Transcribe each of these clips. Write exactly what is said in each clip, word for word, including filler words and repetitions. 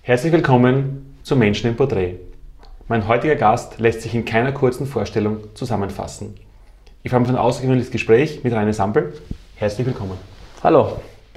Herzlich willkommen zu Menschen im Porträt. Mein heutiger Gast lässt sich in keiner kurzen Vorstellung zusammenfassen. Ich freue mich auf ein außergewöhnliches Gespräch mit Rainer Sampel. Herzlich willkommen. Hallo.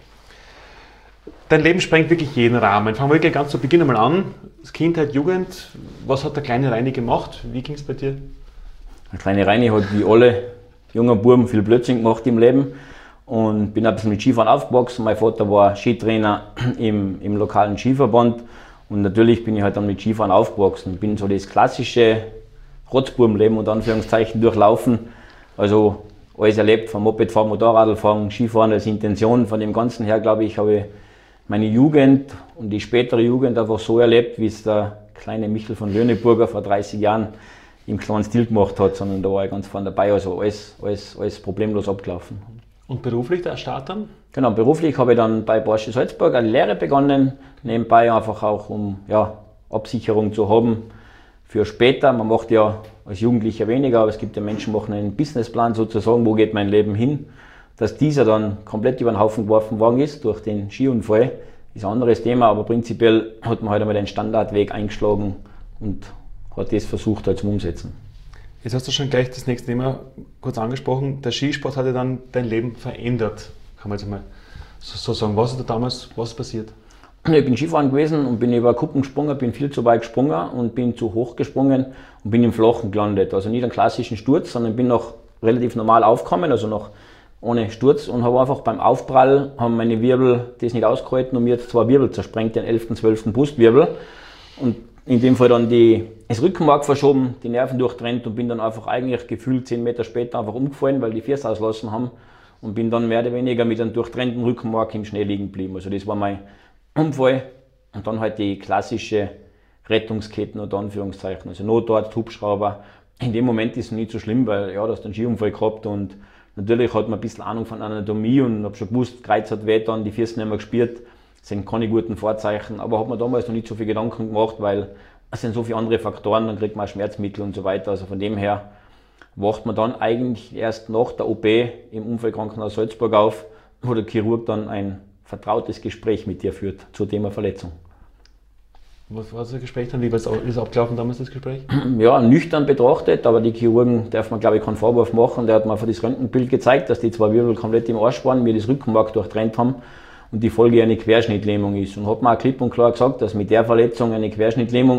Dein Leben sprengt wirklich jeden Rahmen. Fangen wir wirklich ganz zu Beginn einmal an. Kindheit, Jugend, was hat der kleine Reini gemacht? Wie ging es bei dir? Der kleine Reini hat wie alle jungen Buben viel Blödsinn gemacht im Leben und bin ein bisschen mit Skifahren aufgewachsen. Mein Vater war Skitrainer im, im lokalen Skiverband und natürlich bin ich halt dann mit Skifahren aufgewachsen. Bin so das klassische Rotzbubenleben unter Anführungszeichen durchlaufen. Also alles erlebt, vom Mopedfahren, Motorradfahren, Skifahren als Intention. Von dem Ganzen her, glaube ich, habe ich meine Jugend und die spätere Jugend einfach so erlebt, wie es der kleine Michel von Löhneburger vor dreißig Jahren im kleinen Stil gemacht hat, sondern da war ich ganz vorne dabei, also alles, alles, alles problemlos abgelaufen. Und beruflich der Start dann? Genau, beruflich habe ich dann bei Porsche Salzburg eine Lehre begonnen, nebenbei einfach auch, um ja, Absicherung zu haben für später. Man macht ja als Jugendlicher weniger, aber es gibt ja Menschen, die machen einen Businessplan sozusagen, wo geht mein Leben hin. Dass dieser dann komplett über den Haufen geworfen worden ist durch den Skiunfall, ist ein anderes Thema, aber prinzipiell hat man halt einmal den Standardweg eingeschlagen und hat das versucht halt zum Umsetzen. Jetzt hast du schon gleich das nächste Thema kurz angesprochen. Der Skisport hat ja dann dein Leben verändert, kann man jetzt mal so sagen. Was ist da damals was passiert? Ich bin Skifahren gewesen und bin über Kuppen gesprungen, bin viel zu weit gesprungen und bin zu hoch gesprungen und bin im Flachen gelandet. Also nicht einen klassischen Sturz, sondern bin noch relativ normal aufgekommen, also noch ohne Sturz, und habe einfach beim Aufprall haben meine Wirbel das nicht ausgehalten und mir jetzt zwei Wirbel zersprengt, den elften, zwölften Brustwirbel. Und in dem Fall dann die, das Rückenmark verschoben, die Nerven durchtrennt und bin dann einfach eigentlich gefühlt zehn Meter später einfach umgefallen, weil die Füße auslassen haben, und bin dann mehr oder weniger mit einem durchtrennten Rückenmark im Schnee liegen geblieben. Also das war mein Unfall und dann halt die klassische Rettungsketten unter Anführungszeichen, also Notarzt, Hubschrauber. In dem Moment ist es nicht so schlimm, weil ja, du hast einen Skiunfall gehabt und natürlich hat man ein bisschen Ahnung von Anatomie und habe schon gewusst, Kreuz hat weh dann, die Füße nicht mehr gespürt. Das sind keine guten Vorzeichen, aber hat man damals noch nicht so viel Gedanken gemacht, weil es sind so viele andere Faktoren, dann kriegt man Schmerzmittel und so weiter. Also von dem her wacht man dann eigentlich erst nach der O P im Unfallkrankenhaus Salzburg auf, wo der Chirurg dann ein vertrautes Gespräch mit dir führt zum Thema Verletzung. Was war das Gespräch dann? Wie war es abgelaufen damals, das Gespräch? Ja, nüchtern betrachtet, aber die Chirurgen darf man, glaube ich, keinen Vorwurf machen. Der hat mir einfach das Röntgenbild gezeigt, dass die zwei Wirbel komplett im Arsch waren, mir das Rückenmark durchtrennt haben und die Folge eine Querschnittlähmung ist. Und hat mir auch klipp und klar gesagt, dass mit der Verletzung eine Querschnittlähmung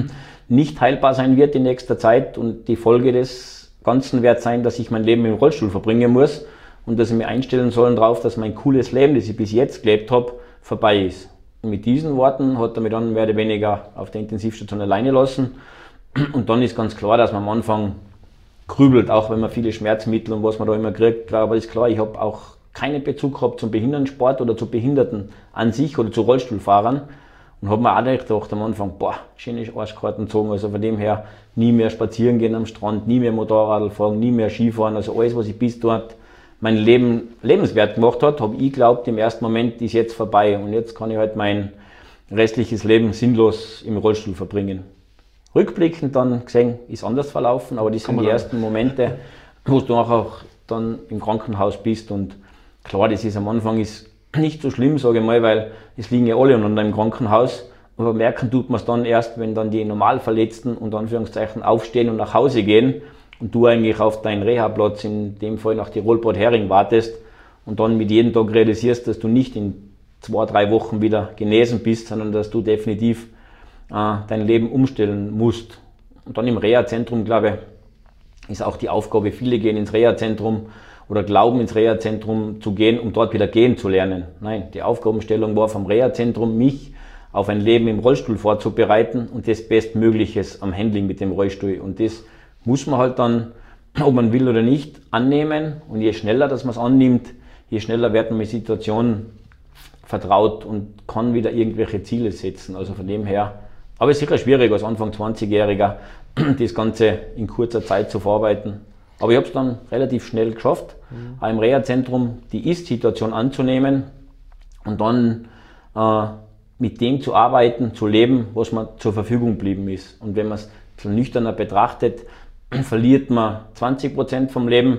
nicht heilbar sein wird in nächster Zeit, und die Folge des Ganzen wird sein, dass ich mein Leben im Rollstuhl verbringen muss und dass ich mir einstellen sollen darauf, dass mein cooles Leben, das ich bis jetzt gelebt habe, vorbei ist. Und mit diesen Worten hat er mich dann mehr oder weniger auf der Intensivstation alleine lassen. Und dann ist ganz klar, dass man am Anfang grübelt, auch wenn man viele Schmerzmittel und was man da immer kriegt. Aber ist klar, ich habe auch keinen Bezug gehabt zum Behindertensport oder zu Behinderten an sich oder zu Rollstuhlfahrern. Und habe mir auch gedacht am Anfang, boah, schöne Arschkarten gezogen. Also von dem her nie mehr spazieren gehen am Strand, nie mehr Motorrad fahren, nie mehr Skifahren. Also alles, was ich bis dort mein Leben lebenswert gemacht hat, habe ich geglaubt, im ersten Moment ist jetzt vorbei und jetzt kann ich halt mein restliches Leben sinnlos im Rollstuhl verbringen. Rückblickend dann gesehen, ist anders verlaufen, aber das sind die ersten Momente, wo du auch dann im Krankenhaus bist, und klar, das ist am Anfang ist nicht so schlimm, sage ich mal, weil es liegen ja alle unter im Krankenhaus, aber merken tut man es dann erst, wenn dann die Normalverletzten unter Anführungszeichen aufstehen und nach Hause gehen und du eigentlich auf deinen Reha-Platz, in dem Fall nach Tirol-Bad Hering, wartest und dann mit jedem Tag realisierst, dass du nicht in zwei, drei Wochen wieder genesen bist, sondern dass du definitiv äh, dein Leben umstellen musst. Und dann im Reha-Zentrum, glaube ich, ist auch die Aufgabe, viele gehen ins Reha-Zentrum oder glauben ins Reha-Zentrum zu gehen, um dort wieder gehen zu lernen. Nein, die Aufgabenstellung war vom Reha-Zentrum, mich auf ein Leben im Rollstuhl vorzubereiten und das Bestmögliches am Handling mit dem Rollstuhl. Und das muss man halt dann, ob man will oder nicht, annehmen. Und je schneller, dass man es annimmt, je schneller wird man mit Situationen vertraut und kann wieder irgendwelche Ziele setzen. Also von dem her, aber es ist sicher schwierig als Anfang zwanzigjähriger das Ganze in kurzer Zeit zu verarbeiten. Aber ich habe es dann relativ schnell geschafft, mhm. auch im Reha-Zentrum die Ist-Situation anzunehmen und dann äh, mit dem zu arbeiten, zu leben, was mir zur Verfügung geblieben ist. Und wenn man es nüchterner betrachtet, verliert man zwanzig Prozent vom Leben,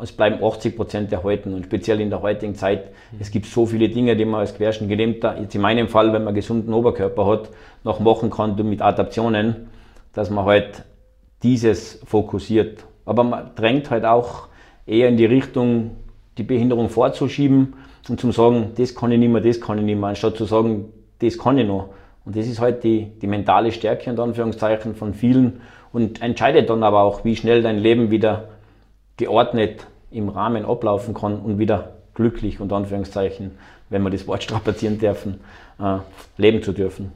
es bleiben achtzig Prozent erhalten. Und speziell in der heutigen Zeit, mhm. es gibt so viele Dinge, die man als Querschnittgelähmter, jetzt in meinem Fall, wenn man einen gesunden Oberkörper hat, noch machen kann mit Adaptionen, dass man halt dieses fokussiert. Aber man drängt halt auch eher in die Richtung, die Behinderung vorzuschieben und zu sagen, das kann ich nicht mehr, das kann ich nicht mehr, anstatt zu sagen, das kann ich noch. Und das ist halt die, die mentale Stärke und Anführungszeichen von vielen und entscheidet dann aber auch, wie schnell dein Leben wieder geordnet im Rahmen ablaufen kann und wieder glücklich und Anführungszeichen, wenn wir das Wort strapazieren dürfen, äh, leben zu dürfen.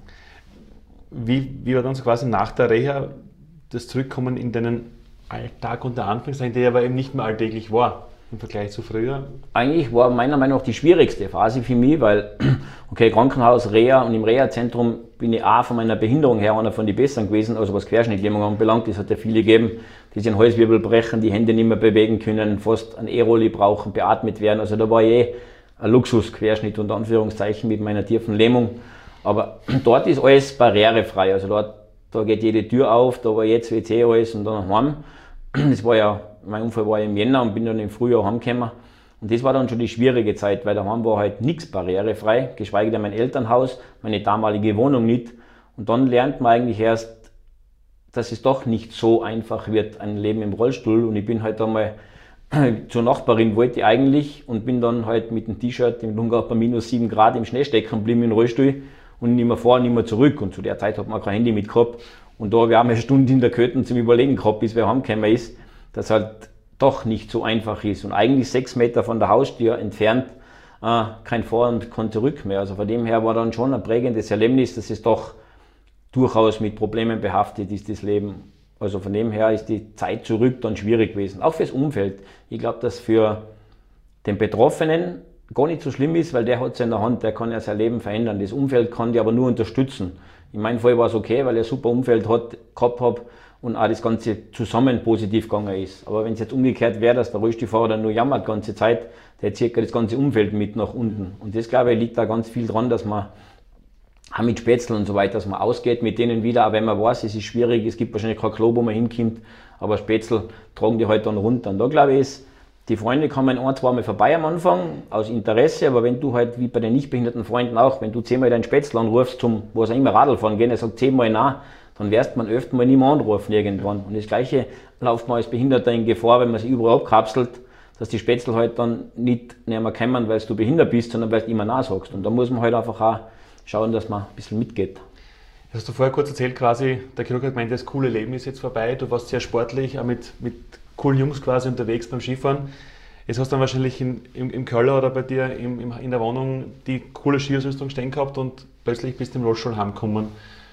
Wie, wie war dann so quasi nach der Reha das Zurückkommen in deinen Alltag unter Anführungszeichen, der aber eben nicht mehr alltäglich war im Vergleich zu früher? Eigentlich war meiner Meinung nach die schwierigste Phase für mich, weil, okay, Krankenhaus, Reha und im Reha-Zentrum bin ich auch von meiner Behinderung her einer von den Besseren gewesen, also was Querschnittlähmung anbelangt. Es hat ja viele gegeben, die sich den Halswirbel brechen, die Hände nicht mehr bewegen können, fast ein E-Rolli brauchen, beatmet werden. Also da war ich eh ein Luxusquerschnitt unter Anführungszeichen mit meiner tiefen Lähmung. Aber dort ist alles barrierefrei, also dort, da geht jede Tür auf, da war jetzt W C alles und dann heim. Das war ja, mein Unfall war ja im Jänner und bin dann im Frühjahr heimgekommen. Und das war dann schon die schwierige Zeit, weil daheim war halt nichts barrierefrei, geschweige denn mein Elternhaus, meine damalige Wohnung nicht. Und dann lernt man eigentlich erst, dass es doch nicht so einfach wird, ein Leben im Rollstuhl. Und ich bin halt einmal zur Nachbarin, wollte ich eigentlich, und bin dann halt mit dem T-Shirt im Lungau bei minus sieben Grad im Schnee stecken geblieben im Rollstuhl und nicht mehr vor, nicht mehr zurück. Und zu der Zeit hat man kein Handy mit gehabt. Und da habe ich auch mal eine Stunde in der Köten zum Überlegen gehabt, bis wer heimgekommen ist, dass halt doch nicht so einfach ist. Und eigentlich sechs Meter von der Haustür entfernt äh, kein Vor- und kein Zurück mehr. Also von dem her war dann schon ein prägendes Erlebnis, dass es doch durchaus mit Problemen behaftet ist, das Leben. Also von dem her ist die Zeit zurück dann schwierig gewesen. Auch fürs Umfeld. Ich glaube, dass für den Betroffenen gar nicht so schlimm ist, weil der hat es in der Hand, der kann ja sein Leben verändern. Das Umfeld kann die aber nur unterstützen. In meinem Fall war es okay, weil ich ein super Umfeld hat, gehabt habe und auch das Ganze zusammen positiv gegangen ist. Aber wenn es jetzt umgekehrt wäre, dass der Rollstuhlfahrer dann nur jammert die ganze Zeit, der zieht das ganze Umfeld mit nach unten. Und das, glaube ich, liegt da ganz viel dran, dass man auch mit Spätzle und so weiter, dass man ausgeht mit denen wieder, auch wenn man weiß, es ist schwierig, es gibt wahrscheinlich kein Klo, wo man hinkommt, aber Spätzle tragen die halt dann runter. Und da, glaube ich, ist, die Freunde kommen ein, zwei Mal vorbei am Anfang, aus Interesse, aber wenn du halt, wie bei den nicht behinderten Freunden auch, wenn du zehnmal deinen Spätzle anrufst, zum, wo es auch immer Radl fahren gehen, er sagt zehnmal nein, dann wirst man öfter mal nicht mehr anrufen irgendwann. Und das Gleiche läuft man als Behinderter in Gefahr, wenn man sich überall abkapselt, dass die Spätzle halt dann nicht näher mehr kommen, weil du behindert bist, sondern weil du immer nein sagst. Und da muss man halt einfach auch schauen, dass man ein bisschen mitgeht. Das hast du vorher kurz erzählt quasi, der Chirurg hat gemeint, das coole Leben ist jetzt vorbei, du warst sehr sportlich, auch mit, mit coolen Jungs quasi unterwegs beim Skifahren. Jetzt hast du dann wahrscheinlich in, im, im Keller oder bei dir im, im, in der Wohnung die coole Skiausrüstung stehen gehabt und plötzlich bist du im Rollstuhl heimgekommen.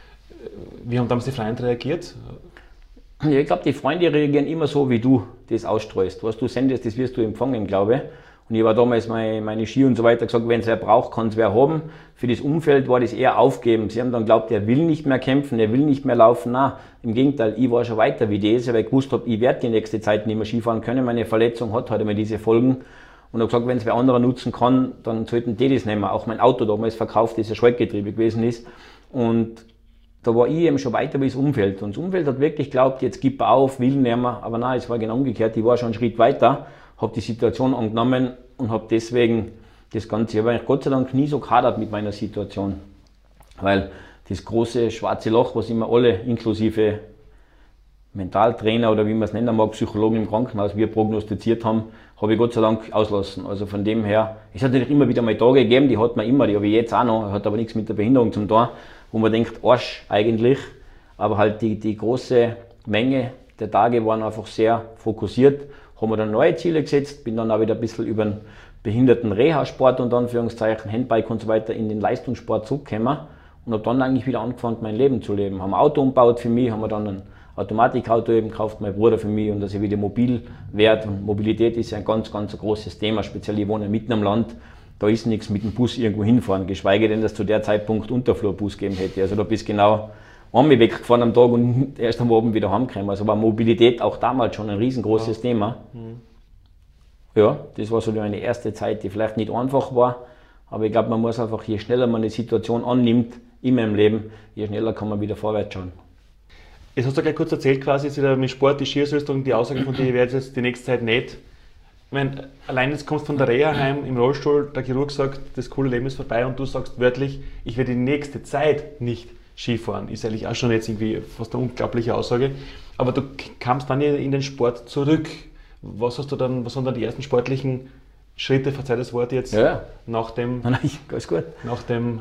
Wie haben damals die Freunde reagiert? Ja, ich glaube, die Freunde reagieren immer so, wie du das ausstreust. Was du sendest, das wirst du empfangen, glaube ich. Und ich war damals meine, meine Ski und so weiter gesagt, wenn es wer braucht, kann es wer haben. Für das Umfeld war das eher aufgeben. Sie haben dann geglaubt, er will nicht mehr kämpfen, er will nicht mehr laufen. Nein, im Gegenteil, ich war schon weiter wie das, weil ich gewusst habe, ich werde die nächste Zeit nicht mehr Skifahren können. Meine Verletzung hat halt immer diese Folgen. Und habe gesagt, wenn es wer anderer nutzen kann, dann sollten die das nehmen. Auch mein Auto damals verkauft, das ja Schaltgetriebe gewesen ist. Und da war ich eben schon weiter wie das Umfeld. Und das Umfeld hat wirklich geglaubt, jetzt gib er auf, will nicht mehr. Aber nein, es war genau umgekehrt. Ich war schon einen Schritt weiter, habe die Situation angenommen und habe deswegen das Ganze, ich habe eigentlich Gott sei Dank nie so gehadert mit meiner Situation. Weil das große schwarze Loch, was immer alle, inklusive Mentaltrainer oder wie man es nennen mag, Psychologen im Krankenhaus, wir prognostiziert haben, habe ich Gott sei Dank auslassen. Also von dem her, es hat natürlich immer wieder mal Tage gegeben, die hat man immer, die habe ich jetzt auch noch, hat aber nichts mit der Behinderung zum tun, wo man denkt, Arsch eigentlich, aber halt die, die große Menge der Tage waren einfach sehr fokussiert, haben wir dann neue Ziele gesetzt, bin dann auch wieder ein bisschen über den behinderten Reha-Sport und Anführungszeichen, Handbike und so weiter in den Leistungssport zurückgekommen und habe dann eigentlich wieder angefangen, mein Leben zu leben. Haben ein Auto umgebaut für mich, haben wir dann ein Automatikauto eben gekauft, mein Bruder für mich, und dass ich wieder mobil werde. Und Mobilität ist ja ein ganz, ganz großes Thema, speziell ich wohne mitten am Land. Da ist nichts mit dem Bus irgendwo hinfahren, geschweige denn, dass zu der Zeitpunkt Unterflurbus gegeben hätte. Also da bist genau einmal weggefahren am Tag und erst am Abend wieder heimgekommen. Also war Mobilität auch damals schon ein riesengroßes ja. Thema. Mhm. Ja, das war so meine erste Zeit, die vielleicht nicht einfach war, aber ich glaube, man muss einfach, je schneller man eine Situation annimmt in meinem Leben, je schneller kann man wieder vorwärts schauen. Jetzt hast du gleich kurz erzählt, quasi jetzt wieder mit Sport, die Skiausrüstung, die Aussage von dir, ich werde jetzt die nächste Zeit nicht meine, allein jetzt kommst du von der Reha heim im Rollstuhl, der Chirurg sagt, das coole Leben ist vorbei und du sagst wörtlich, ich werde die nächste Zeit nicht Skifahren. Ist eigentlich auch schon jetzt irgendwie fast eine unglaubliche Aussage. Aber du kamst dann in den Sport zurück. Was hast du dann, was waren dann die ersten sportlichen Schritte, verzeih das Wort jetzt, ja. nach dem, Nein, alles gut. nach dem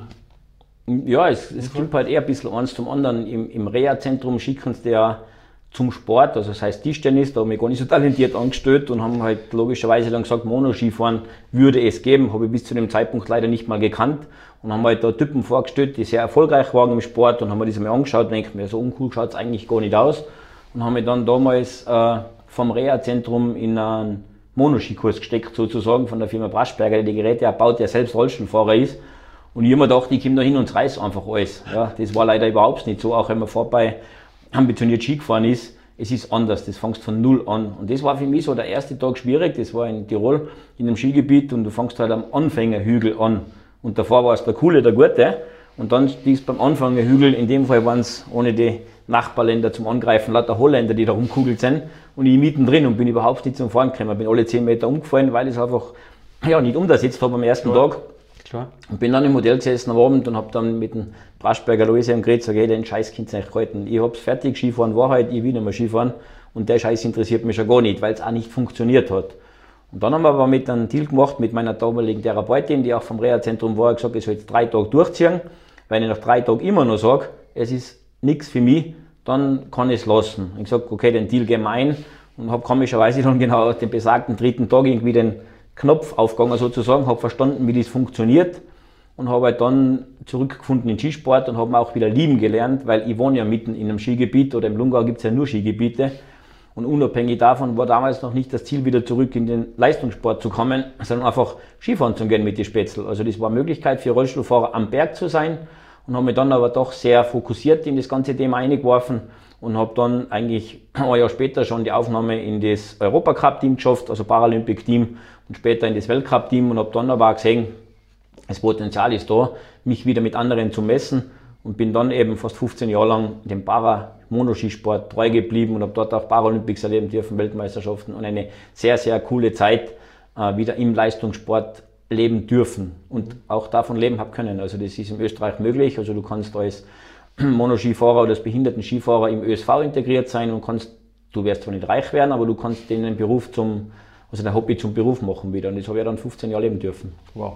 Ja, es, es kommt halt eher ein bisschen eins zum anderen. Im, im Reha-Zentrum schicken sie ja zum Sport, also das heißt Tischtennis, da haben wir gar nicht so talentiert angestellt und haben halt logischerweise dann gesagt, Monoskifahren würde es geben, habe ich bis zu dem Zeitpunkt leider nicht mal gekannt und haben halt da Typen vorgestellt, die sehr erfolgreich waren im Sport und haben mir das mal angeschaut und denkt mir, so uncool schaut es eigentlich gar nicht aus und haben mich dann damals äh, vom Reha-Zentrum in einen Monoskikurs gesteckt sozusagen von der Firma Braschberger, der die Geräte erbaut, der selbst Rollstuhlfahrer ist. Und ich habe mir gedacht, ich komme da hin und reiß einfach alles. Ja, das war leider überhaupt nicht so, auch wenn man vorbei ambitioniert Ski gefahren ist. Es ist anders, das fängst von null an. Und das war für mich so der erste Tag schwierig, das war in Tirol, in einem Skigebiet und du fängst halt am Anfängerhügel an. Und davor war es der Coole, der Gute. Und dann stehst beim Anfängerhügel, in dem Fall waren es ohne die Nachbarländer zum Angreifen, lauter Holländer, die da rumkugelt sind. Und ich mittendrin und bin überhaupt nicht zum Fahren gekommen. Bin alle zehn Meter umgefallen, weil ich es einfach ja, nicht umgesetzt habe am ersten Tag. Klar. Und bin dann im Modell gesessen am Abend und habe dann mit dem Braschberger Luise am Gerät gesagt, hey, den Scheiß könnt ihr nicht halten. Ich hab's fertig, Skifahren war halt, ich will nicht mehr Skifahren und der Scheiß interessiert mich schon gar nicht, weil es auch nicht funktioniert hat. Und dann haben wir aber mit einem Deal gemacht mit meiner damaligen Therapeutin, die auch vom Reha-Zentrum war, gesagt, ich soll jetzt drei Tage durchziehen. Wenn ich nach drei Tagen immer noch sage, es ist nichts für mich, dann kann ich es lassen. Ich habe gesagt, okay, den Deal gehen wir ein und habe komischerweise dann genau den besagten dritten Tag irgendwie den Knopf aufgegangen sozusagen, habe verstanden, wie das funktioniert und habe halt dann zurückgefunden in Skisport und habe auch wieder lieben gelernt, weil ich wohne ja mitten in einem Skigebiet oder im Lungau gibt es ja nur Skigebiete und unabhängig davon war damals noch nicht das Ziel, wieder zurück in den Leistungssport zu kommen, sondern einfach Skifahren zu gehen mit den Spätzl. Also das war eine Möglichkeit für Rollstuhlfahrer am Berg zu sein und habe mich dann aber doch sehr fokussiert in das ganze Thema eingeworfen und habe dann eigentlich ein Jahr später schon die Aufnahme in das Europacup-Team geschafft, also Paralympic-Team und später in das Weltcup-Team und habe dann aber auch gesehen, das Potenzial ist da, mich wieder mit anderen zu messen und bin dann eben fast fünfzehn Jahre lang dem Para-Monoskisport treu geblieben und habe dort auch Paralympics erleben dürfen, Weltmeisterschaften und eine sehr, sehr coole Zeit äh, wieder im Leistungssport leben dürfen und auch davon leben habe können. Also das ist in Österreich möglich, also du kannst als Monoskifahrer oder als Behinderten-Skifahrer im Ö S V integriert sein und kannst, du wirst zwar nicht reich werden, aber du kannst den Beruf zum, also dein Hobby zum Beruf machen wieder und das habe ich dann fünfzehn Jahre leben dürfen. Wow.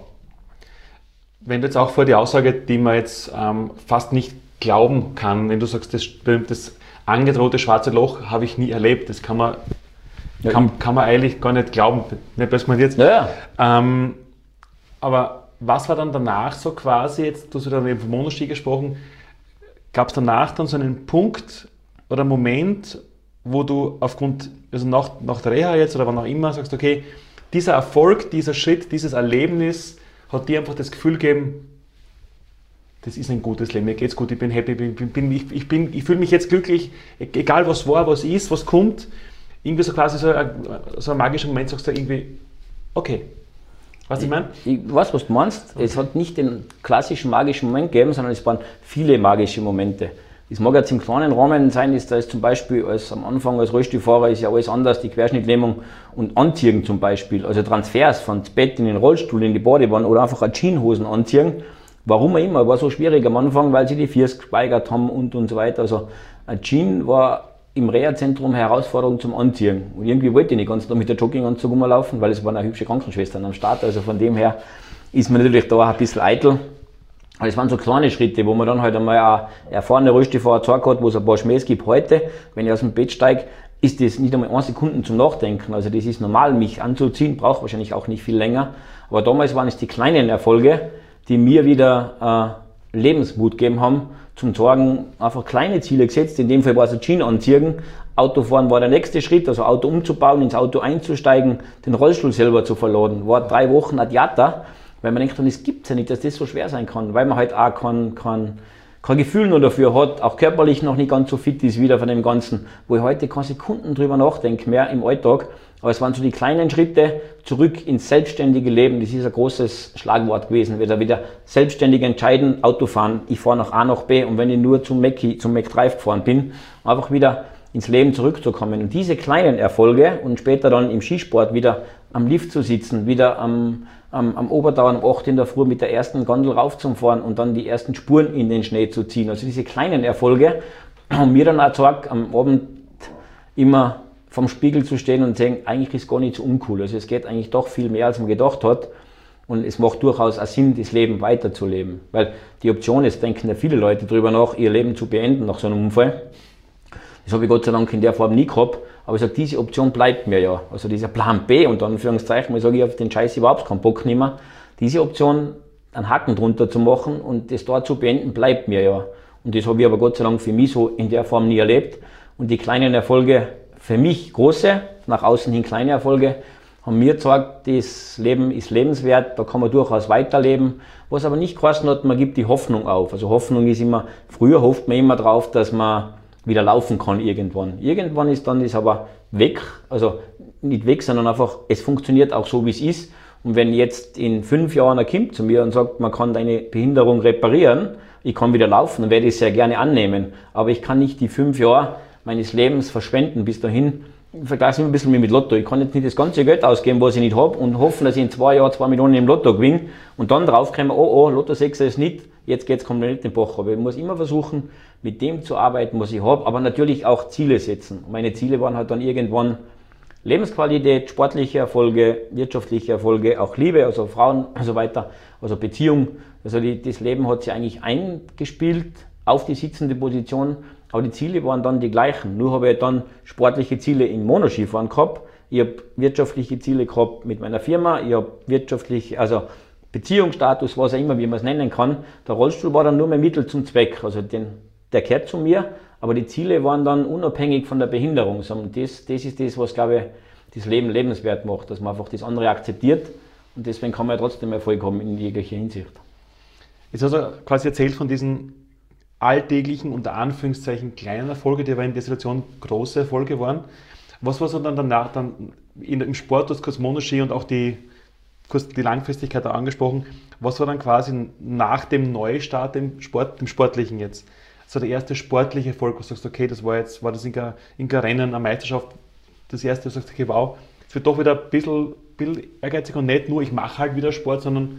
Wenn du jetzt auch vor die Aussage, die man jetzt ähm, fast nicht glauben kann, wenn du sagst, das, das angedrohte schwarze Loch habe ich nie erlebt, das kann man, ja, kann, kann man eigentlich gar nicht glauben, nicht was man jetzt. Ja. Ähm, aber was war dann danach so quasi, jetzt du hast dann eben vom Monoski gesprochen, gab es danach dann so einen Punkt oder Moment, wo du aufgrund, also nach, nach der Reha jetzt oder wann auch immer, sagst, okay, dieser Erfolg, dieser Schritt, dieses Erlebnis hat dir einfach das Gefühl gegeben, das ist ein gutes Leben, mir geht's gut, ich bin happy, ich, bin, bin, ich, ich, bin, ich fühle mich jetzt glücklich, egal was war, was ist, was kommt, irgendwie so quasi so ein, so ein magischer Moment, sagst du irgendwie, okay. Was ich meine? Ich weiß, was du meinst. Okay. Es hat nicht den klassischen magischen Moment gegeben, sondern es waren viele magische Momente. Das mag jetzt im kleinen Rahmen sein, ist da ist zum Beispiel als am Anfang als Rollstuhlfahrer ist ja alles anders, die Querschnittlähmung und Anziehen zum Beispiel, also Transfers von das Bett in den Rollstuhl, in die Badewanne oder einfach eine Jeanshosen anziehen. Warum auch immer, war so schwierig am Anfang, weil sie die Füße geweigert haben und und so weiter. Also ein Jean war im Reha-Zentrum eine Herausforderung zum Anziehen. Und irgendwie wollte ich nicht ganz mit der Jogginganzug rumlaufen, weil es waren auch hübsche Krankenschwestern am Start. Also von dem her ist man natürlich da auch ein bisschen eitel. Aber es waren so kleine Schritte, wo man dann halt einmal auch erfahrene Rollstuhlfahrer gezeigt hat, wo es ein paar Schmähs gibt. Heute, wenn ich aus dem Bett steige, ist das nicht einmal eine Sekunde zum Nachdenken. Also das ist normal, mich anzuziehen, braucht wahrscheinlich auch nicht viel länger. Aber damals waren es die kleinen Erfolge, die mir wieder äh, Lebensmut gegeben haben, zum Sorgen, einfach kleine Ziele gesetzt. In dem Fall war es ein Jeans anziehen. Autofahren war der nächste Schritt, also Auto umzubauen, ins Auto einzusteigen, den Rollstuhl selber zu verladen. War drei Wochen Adiata, weil man denkt, es gibt ja nicht, dass das so schwer sein kann, weil man halt auch kein, kein, kein Gefühl nur dafür hat, auch körperlich noch nicht ganz so fit ist wieder von dem Ganzen, wo ich heute keine Sekunden drüber nachdenke mehr im Alltag. Aber es waren so die kleinen Schritte zurück ins selbstständige Leben. Das ist ein großes Schlagwort gewesen. Wieder wieder selbstständig entscheiden, Auto fahren. Ich fahre nach A nach B und wenn ich nur zum Mackie, zum McDrive gefahren bin, einfach wieder ins Leben zurückzukommen. Und diese kleinen Erfolge und später dann im Skisport wieder am Lift zu sitzen, wieder am, am, am Obertauern um acht in der Früh mit der ersten Gondel raufzufahren und dann die ersten Spuren in den Schnee zu ziehen. Also diese kleinen Erfolge haben mir dann auch gezeigt, am Abend immer vom Spiegel zu stehen und zu sagen, eigentlich ist es gar nicht so uncool. Also es geht eigentlich doch viel mehr, als man gedacht hat. Und es macht durchaus auch Sinn, das Leben weiterzuleben. Weil die Option ist, denken ja viele Leute darüber nach, ihr Leben zu beenden nach so einem Unfall. Das habe ich Gott sei Dank in der Form nie gehabt. Aber ich sage, diese Option bleibt mir ja. Also dieser Plan B, und dann Anführungszeichen, ich sage, ich auf den Scheiß überhaupt keinen Bock nicht mehr. Diese Option, einen Haken drunter zu machen und das dort zu beenden, bleibt mir ja. Und das habe ich aber Gott sei Dank für mich so in der Form nie erlebt. Und die kleinen Erfolge, für mich große, nach außen hin kleine Erfolge, haben mir gezeigt, das Leben ist lebenswert, da kann man durchaus weiterleben. Was aber nicht geheißen hat, man gibt die Hoffnung auf. Also Hoffnung ist immer, früher hofft man immer drauf, dass man wieder laufen kann irgendwann. Irgendwann ist dann das aber weg, also nicht weg, sondern einfach, es funktioniert auch so, wie es ist. Und wenn jetzt in fünf Jahren ein Kind zu mir und sagt, man kann deine Behinderung reparieren, ich kann wieder laufen, dann werde ich es sehr gerne annehmen. Aber ich kann nicht die fünf Jahre meines Lebens verschwenden bis dahin. Ich vergleiche es immer ein bisschen mit Lotto. Ich kann jetzt nicht das ganze Geld ausgeben, was ich nicht habe, und hoffen, dass ich in zwei Jahren zwei Millionen im Lotto gewinne und dann draufkomme, oh oh, Lotto sechs ist nicht, jetzt geht es komplett in den Bach. Aber ich muss immer versuchen, mit dem zu arbeiten, was ich habe, aber natürlich auch Ziele setzen. Und meine Ziele waren halt dann irgendwann Lebensqualität, sportliche Erfolge, wirtschaftliche Erfolge, auch Liebe, also Frauen und so weiter, also Beziehung. Also die, das Leben hat sich eigentlich eingespielt auf die sitzende Position. Aber die Ziele waren dann die gleichen. Nur habe ich dann sportliche Ziele im Monoskifahren gehabt. Ich habe wirtschaftliche Ziele gehabt mit meiner Firma. Ich habe wirtschaftlich, also Beziehungsstatus, was auch immer, wie man es nennen kann. Der Rollstuhl war dann nur mein Mittel zum Zweck. Also den, der gehört zu mir. Aber die Ziele waren dann unabhängig von der Behinderung. Und das, das ist das, was, glaube ich, das Leben lebenswert macht. Dass man einfach das andere akzeptiert. Und deswegen kann man ja trotzdem Erfolg haben in jeglicher Hinsicht. Jetzt hast du quasi erzählt von diesen alltäglichen, unter Anführungszeichen, kleinen Erfolge, die aber in der Situation große Erfolge waren. Was war so dann danach, dann in, im Sport, du hast kurz Monoski und auch die, kurz die Langfristigkeit da angesprochen, was war dann quasi nach dem Neustart im Sport, im Sportlichen jetzt? So der erste sportliche Erfolg, wo du sagst, okay, das war jetzt, war das in einem Rennen, eine Meisterschaft, das erste, wo du sagst, okay, wow, es wird doch wieder ein bisschen, bisschen ehrgeizig und nicht nur, ich mache halt wieder Sport, sondern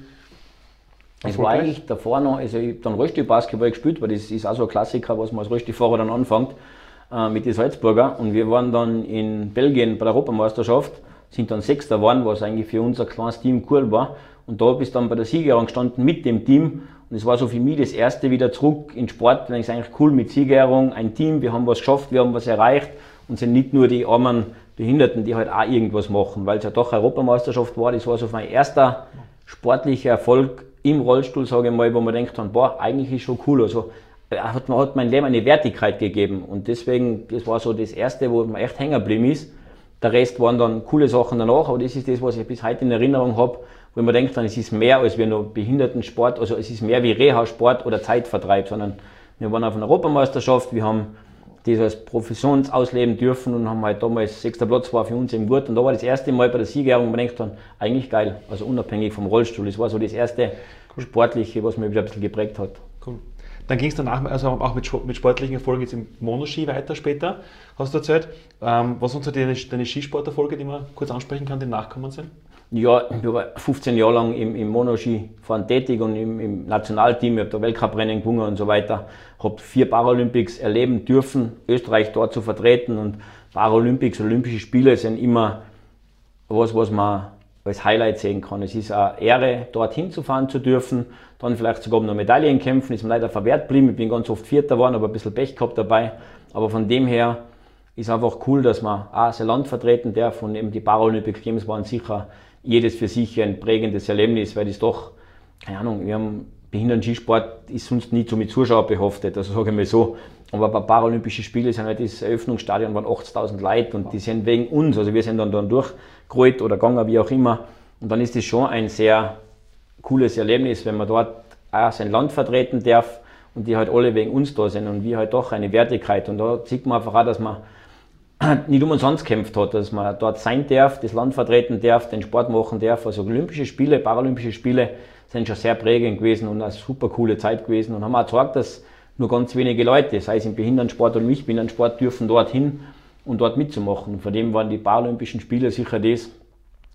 es war eigentlich davor noch, also ich habe dann Rollstuhl-Basketball gespielt, weil das ist auch so ein Klassiker, was man als Rollstuhlfahrer dann anfängt, äh, mit den Salzburger. Und wir waren dann in Belgien bei der Europameisterschaft, sind dann Sechster geworden, was eigentlich für unser kleines Team cool war. Und da bist dann bei der Siegerehrung gestanden mit dem Team. Und es war so für mich das erste wieder zurück in Sport, wenn ich es eigentlich cool mit Siegerehrung, ein Team, wir haben was geschafft, wir haben was erreicht und sind nicht nur die armen Behinderten, die halt auch irgendwas machen, weil es ja doch Europameisterschaft war. Das war so mein erster sportlicher Erfolg im Rollstuhl, sage ich mal, wo man denkt, boah, eigentlich ist schon cool. Also hat, man hat mein Leben eine Wertigkeit gegeben und deswegen, das war so das Erste, wo man echt hängen geblieben ist. Der Rest waren dann coole Sachen danach, aber das ist das, was ich bis heute in Erinnerung habe, wo man denkt, es ist mehr als wir nur Behindertensport, also es ist mehr wie Reha-Sport oder Zeitvertreib, sondern wir waren auf einer Europameisterschaft, wir haben das als Profession ausleben dürfen und haben halt damals, sechster Platz war für uns im Gurt und da war das erste Mal bei der Siegerehrung, wo man denkt dann, eigentlich geil, also unabhängig vom Rollstuhl, das war so das erste Sportliche, was mir wieder ein bisschen geprägt hat. Cool. Dann ging es danach, also auch mit, mit sportlichen Erfolgen jetzt im Monoski weiter später, hast du erzählt. Ähm, was sind so deine, deine Skisporterfolge, die man kurz ansprechen kann, die nachkommen sind? Ja, ich war fünfzehn Jahre lang im, im Monoskifahren tätig und im, im Nationalteam, ich habe da Weltcuprennen gewonnen und so weiter. Habe vier Paralympics erleben dürfen, Österreich dort zu vertreten und Paralympics, Olympische Spiele sind immer was, was man als Highlight sehen kann. Es ist eine Ehre, dorthin zu fahren zu dürfen, dann vielleicht sogar um noch Medaillen kämpfen, ist mir leider verwehrt geblieben, ich bin ganz oft Vierter geworden, aber ein bisschen Pech gehabt dabei. Aber von dem her ist einfach cool, dass man auch sein Land vertreten darf und eben die Paralympic Games waren sicher jedes für sich ein prägendes Erlebnis, weil das doch, keine Ahnung, wir haben Behinderten-Skisport ist sonst nie so mit Zuschauer behaftet, also sage ich mal so. Aber bei Paralympischen Spielen sind halt das Eröffnungsstadion waren achtzigtausend Leute und die sind wegen uns, also wir sind dann, dann durchgerollt oder gegangen, wie auch immer. Und dann ist das schon ein sehr cooles Erlebnis, wenn man dort auch sein Land vertreten darf und die halt alle wegen uns da sind und wir halt doch eine Wertigkeit. Und da sieht man einfach auch, dass man nicht umsonst gekämpft hat, dass man dort sein darf, das Land vertreten darf, den Sport machen darf. Also Olympische Spiele, Paralympische Spiele sind schon sehr prägend gewesen und eine super coole Zeit gewesen und haben auch gezeigt, dass nur ganz wenige Leute, sei es im Behindertensport oder im Nichtbehindertensport, dürfen dorthin und dort mitzumachen. Und von dem waren die Paralympischen Spiele sicher das,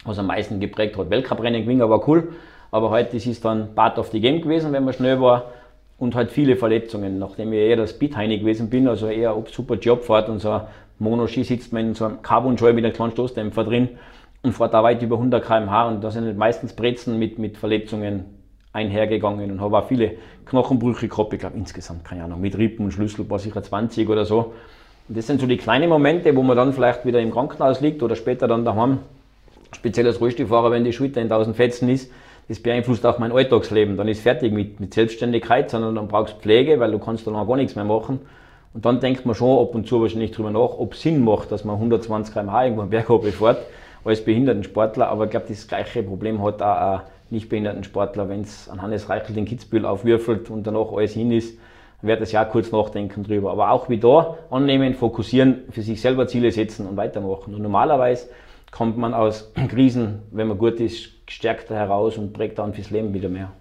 was am meisten geprägt hat. Weltcuprennen gewinnen war cool, aber heute ist es dann part of the game gewesen, wenn man schnell war. Und halt viele Verletzungen, nachdem ich eher der Speedheini gewesen bin, also eher ob super Job fährt und so ein Monoski sitzt man in so einem Carbon-Scheu mit einem kleinen Stoßdämpfer drin und fährt da weit über hundert Kilometer pro Stunde und da sind meistens Brezen mit, mit Verletzungen einhergegangen und habe auch viele Knochenbrüche gehabt, ich glaube insgesamt, keine Ahnung, mit Rippen und Schlüssel, war sicher zwanzig oder so. Und das sind so die kleinen Momente, wo man dann vielleicht wieder im Krankenhaus liegt oder später dann daheim, speziell als Rollstuhlfahrer, wenn die Schulter in tausend Fetzen ist. Das beeinflusst auch mein Alltagsleben. Dann ist fertig mit, mit Selbstständigkeit, sondern dann brauchst du Pflege, weil du kannst dann auch gar nichts mehr machen. Und dann denkt man schon ab und zu wahrscheinlich drüber nach, ob es Sinn macht, dass man hundertzwanzig Kilometer pro Stunde irgendwo einen Berg hochfährt als Behindertensportler. Aber ich glaube, das gleiche Problem hat auch ein Nicht-Behindertensportler, wenn es an Hannes Reichelt in Kitzbühel aufwürfelt und danach alles hin ist, wird das ja kurz nachdenken drüber. Aber auch wie da annehmen, fokussieren, für sich selber Ziele setzen und weitermachen. Und normalerweise kommt man aus Krisen, wenn man gut ist, gestärkter heraus und prägt dann fürs Leben wieder mehr.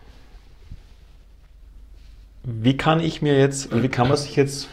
Wie kann ich mir jetzt, wie kann man sich jetzt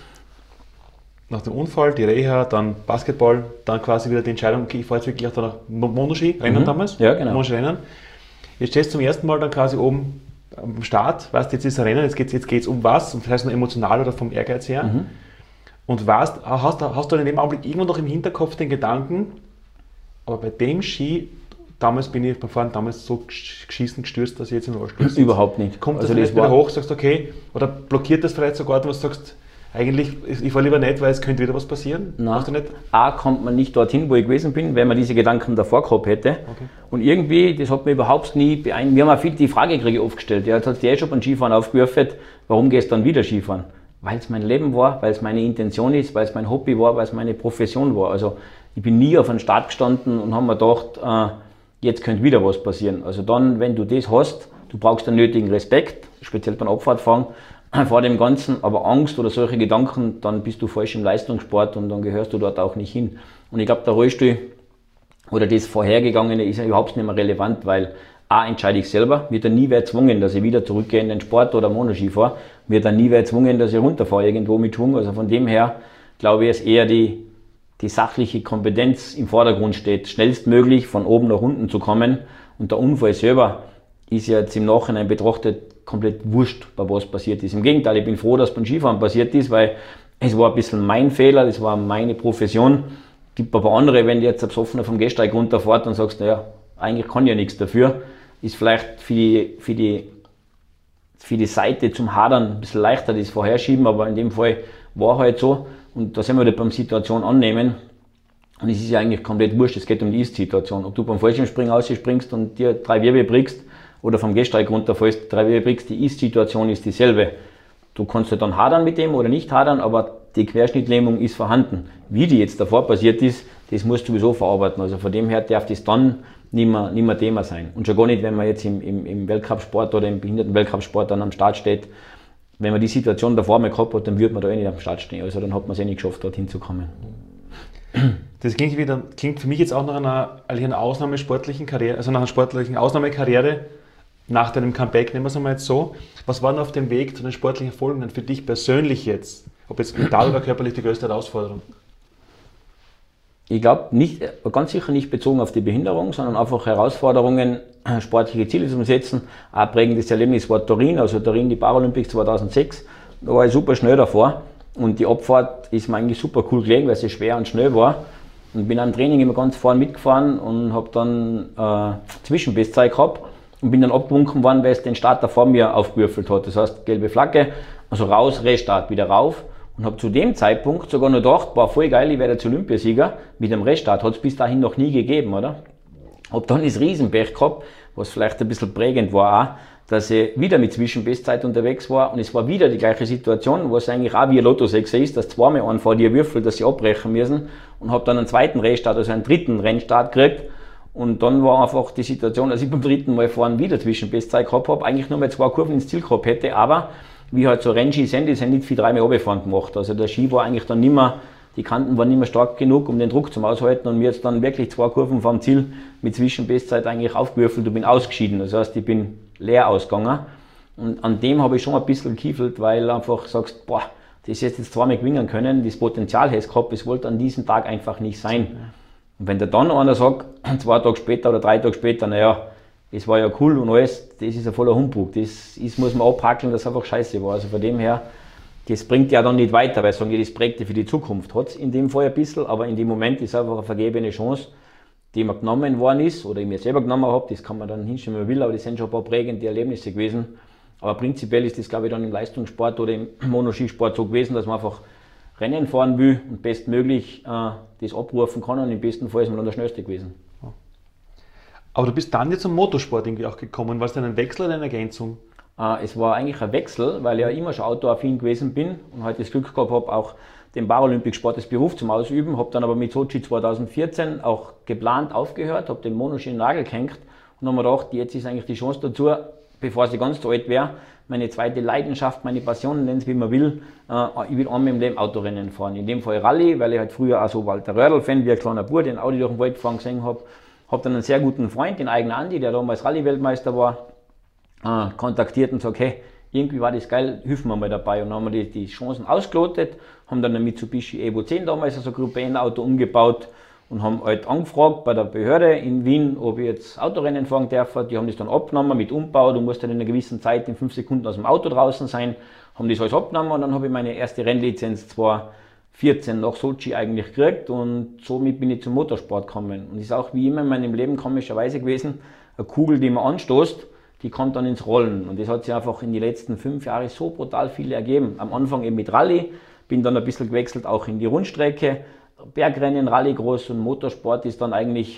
nach dem Unfall, die Reha, dann Basketball, dann quasi wieder die Entscheidung, okay, ich fahre jetzt wirklich auch da nach Monoski, Rennen mhm. damals? Ja, genau. Monoski Rennen. Jetzt stehst du zum ersten Mal dann quasi oben am Start, weißt, jetzt ist ein Rennen, jetzt geht es jetzt geht's um was, und das heißt nur emotional oder vom Ehrgeiz her. Mhm. Und weißt, hast, hast du in dem Augenblick irgendwo noch im Hinterkopf den Gedanken, aber bei dem Ski, damals bin ich beim Fahren damals so geschissen gestürzt, dass ich jetzt im Rollstuhl sitze. Überhaupt nicht. Kommt das also vielleicht wieder hoch, sagst okay, oder blockiert das vielleicht sogar, dass du sagst, eigentlich, ich fahre lieber nicht, weil es könnte wieder was passieren? Nein. Du nicht? A, kommt man nicht dorthin, wo ich gewesen bin, wenn man diese Gedanken davor gehabt hätte. Okay. Und irgendwie, das hat mir überhaupt nie beeindruckt. Wir haben auch viel die Frage kriege oft gestellt, ja, jetzt hast du eh schon beim Skifahren aufgerufen, warum gehst du dann wieder Skifahren? Weil es mein Leben war, weil es meine Intention ist, weil es mein Hobby war, weil es meine Profession war. Also ich bin nie auf einen Start gestanden und habe mir gedacht, äh, jetzt könnte wieder was passieren. Also dann, wenn du das hast, du brauchst den nötigen Respekt, speziell beim Abfahrtfahren, vor dem Ganzen, aber Angst oder solche Gedanken, dann bist du falsch im Leistungssport und dann gehörst du dort auch nicht hin. Und ich glaube, der Rollstuhl oder das Vorhergegangene ist ja überhaupt nicht mehr relevant, weil A, entscheide ich selber, wird dann nie wer gezwungen, dass ich wieder zurückgehe in den Sport oder Monoski fahre, wird dann nie wer gezwungen, dass ich runterfahre irgendwo mit Schwung. Also von dem her glaube ich, ist eher die die sachliche Kompetenz im Vordergrund steht, schnellstmöglich von oben nach unten zu kommen. Und der Unfall selber ist ja jetzt im Nachhinein betrachtet komplett wurscht, bei was passiert ist. Im Gegenteil, ich bin froh, dass beim Skifahren passiert ist, weil es war ein bisschen mein Fehler, das war meine Profession. Es gibt aber andere, wenn du jetzt ein Besoffener vom Gehsteig runterfährt und sagst, naja, eigentlich kann ich ja nichts dafür, ist vielleicht für die, für die, für die Seite zum Hadern ein bisschen leichter, das Vorherschieben, aber in dem Fall war halt so. Und da sind wir beim Situation annehmen. Und es ist ja eigentlich komplett wurscht, es geht um die Ist-Situation. Ob du beim Fallschirmspringen ausspringst und dir drei Wirbel brichst oder vom Gehsteig runterfällst, drei Wirbel brichst, die Ist-Situation ist dieselbe. Du kannst ja dann hadern mit dem oder nicht hadern, aber die Querschnittlähmung ist vorhanden. Wie die jetzt davor passiert ist, das musst du sowieso verarbeiten. Also von dem her darf das dann nicht mehr, nicht mehr Thema sein. Und schon gar nicht, wenn man jetzt im, im, im Weltcup-Sport oder im Behinderten-Weltcup-Sport dann am Start steht. Wenn man die Situation davor mal gehabt hat, dann würde man da eh nicht am Start stehen. Also dann hat man es eh nicht geschafft, dorthin zu kommen. Das klingt, wieder, klingt für mich jetzt auch nach einer, einer ausnahmesportlichen Karriere, also nach einer sportlichen Ausnahmekarriere nach deinem Comeback, nehmen wir es einmal jetzt so. Was war denn auf dem Weg zu den sportlichen Erfolgen dann für dich persönlich jetzt? Ob jetzt mental oder körperlich die größte Herausforderung? Ich glaube, nicht, ganz sicher nicht bezogen auf die Behinderung, sondern einfach Herausforderungen, sportliche Ziele zu setzen. Ein prägendes Erlebnis war Turin, also Turin, die Paralympics zweitausendsechs. Da war ich super schnell davor und die Abfahrt ist mir eigentlich super cool gelegen, weil sie schwer und schnell war. Und bin am Training immer ganz vorne mitgefahren und habe dann äh, Zwischenbestzeit gehabt und bin dann abgewunken worden, weil es den Starter vor mir aufgewürfelt hat. Das heißt, gelbe Flagge, also raus, Restart, wieder rauf. Und habe zu dem Zeitpunkt sogar noch gedacht, war voll geil, ich werde jetzt Olympiasieger. Mit dem Restart hat es bis dahin noch nie gegeben, oder? Hab dann das Riesenpech gehabt, was vielleicht ein bisschen prägend war auch, dass ich wieder mit Zwischenbestzeit unterwegs war und es war wieder die gleiche Situation, was eigentlich auch wie ein Lotto sechs ist, dass zweimal einen vor dir würfelt, dass sie abbrechen müssen und habe dann einen zweiten Restart, also einen dritten Rennstart gekriegt. Und dann war einfach die Situation, dass ich beim dritten Mal fahren wieder Zwischenbestzeit gehabt habe, eigentlich nur mal zwei Kurven ins Ziel gehabt hätte, aber wie halt so Rennski sind, die sind nicht für dreimal runtergefahren gemacht. Also der Ski war eigentlich dann nicht mehr, die Kanten waren nicht mehr stark genug, um den Druck zum Aushalten und mir jetzt dann wirklich zwei Kurven vom Ziel mit Zwischenbestzeit eigentlich aufgewürfelt und bin ausgeschieden. Das heißt, ich bin leer ausgegangen und an dem habe ich schon ein bisschen gekiefelt, weil einfach sagst, boah, das hättest jetzt zweimal gewinnen können, das Potenzial hättest gehabt, es wollte an diesem Tag einfach nicht sein. Und wenn der dann einer sagt, zwei Tage später oder drei Tage später, naja, das war ja cool und alles, das ist ein voller Humbug. Das ist, muss man abhackeln, dass es einfach scheiße war. Also von dem her, das bringt ja dann nicht weiter, weil sagen, das prägt ja für die Zukunft. Hat es in dem Fall ein bisschen, aber in dem Moment ist es einfach eine vergebene Chance, die mir genommen worden ist oder ich mir selber genommen habe. Das kann man dann hinstellen, wie man will, aber das sind schon ein paar prägende Erlebnisse gewesen. Aber prinzipiell ist das, glaube ich, dann im Leistungssport oder im Monoskisport so gewesen, dass man einfach Rennen fahren will und bestmöglich äh, das abrufen kann und im besten Fall ist man dann der Schnellste gewesen. Aber du bist dann jetzt zum Motorsport irgendwie auch gekommen. War es denn ein Wechsel oder eine Ergänzung? Äh, es war eigentlich ein Wechsel, weil ich ja immer schon autoaffin gewesen bin und heute das Glück gehabt habe, auch den Paralympicsport als Beruf zum Ausüben. Habe dann aber mit Sochi zweitausendvierzehn auch geplant aufgehört, habe den Monoski in den Nagel gehängt und habe mir gedacht, jetzt ist eigentlich die Chance dazu, bevor sie ganz zu alt wäre, meine zweite Leidenschaft, meine Passion, nennen es wie man will, äh, ich will einmal im Leben Autorennen fahren. In dem Fall Rallye, weil ich halt früher auch so Walter Röhrl-Fan wie ein kleiner Bub, den Audi durch den Wald fahren gesehen habe. Habe dann einen sehr guten Freund, den eigenen Andi, der damals Rallye-Weltmeister war, äh, kontaktiert und gesagt, hey, irgendwie war das geil, hilf mir mal dabei. Und dann haben wir die, die Chancen ausgelotet, haben dann ein Mitsubishi Evo zehn damals, also Gruppe N-Auto umgebaut und haben halt angefragt bei der Behörde in Wien, ob ich jetzt Autorennen fahren darf. Die haben das dann abgenommen mit Umbau, du musst dann in einer gewissen Zeit in fünf Sekunden aus dem Auto draußen sein, haben das alles abgenommen und dann habe ich meine erste Rennlizenz zweitausendvierzehn nach Sochi eigentlich gekriegt und somit bin ich zum Motorsport gekommen. Und das ist auch wie immer in meinem Leben komischerweise gewesen, eine Kugel, die man anstoßt, die kommt dann ins Rollen. Und das hat sich einfach in den letzten fünf Jahren so brutal viel ergeben. Am Anfang eben mit Rallye, bin dann ein bisschen gewechselt auch in die Rundstrecke, Bergrennen, Rallycross und Motorsport ist dann eigentlich